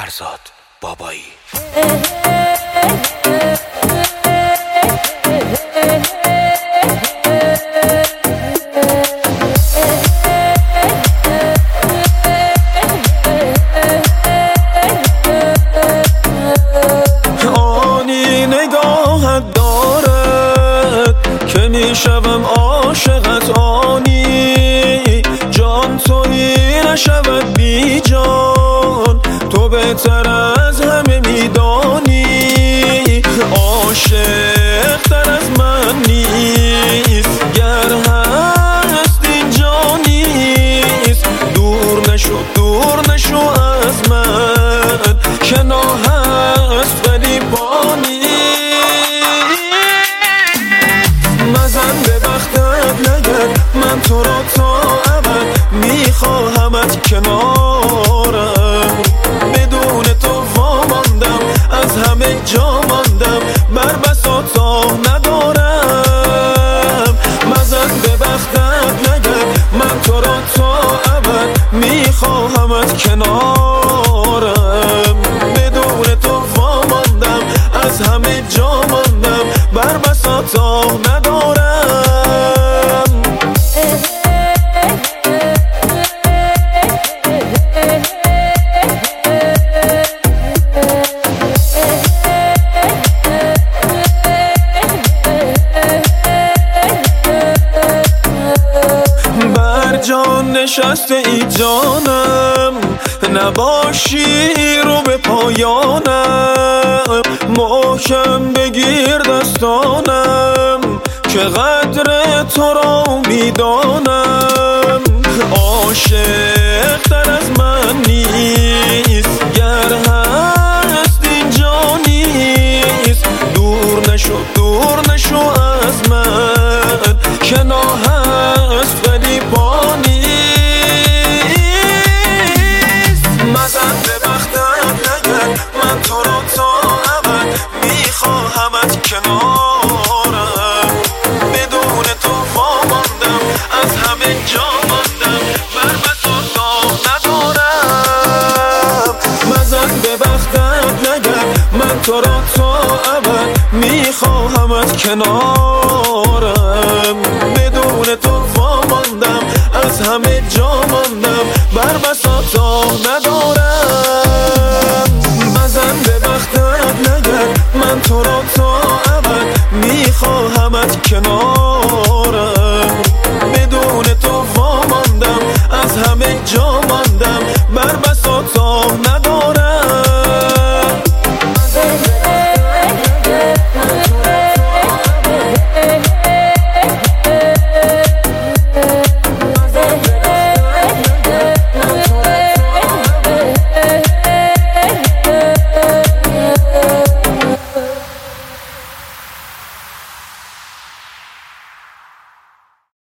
فرزاد بابایی. آنی نگاهت دارد که میشوم عاشقت، آنی جان تویی نشود بی جان، تو بهتر از همه میدانی. عاشق تر از من نیست، گر هست اینجا نیست. دور نشو از من، کنار هست ولی با نیست. مزن به بختت نگرد، من تو را تا ابد میخواهمت کنارم. بدون تو واماندم، از همه جا ماندم، بر بساطا ندارم. مزن به بختت نگرد، من تو را تا ابد میخواهمت کنارم. بدون تو واماندم، از همه جا ماندم، بر بساطا ندارم. بر جان نشسته ای جانم، نباشی رو به پایانم. محکم بگیر دستانم که قدر تو را میدانم. عاشق تر از من نیست، گر هست اینجا نیست. دور نشو از من، کنار هست ولی با نیست. مزن به بختت نگرد، من تو را تا ابد میخواهمت کنارم. بدون تو واماندم، از همه جا ماندم، بر بساطا ندارم. مزن به بختت نگرد، من تو را تا ابد میخواهمت کنارم. بدون تو واماندم، از همه جا ماندم، بر بساطا ندارم. مزن به بختت نگرد، من تو را تا ابد میخواهمت کنارم.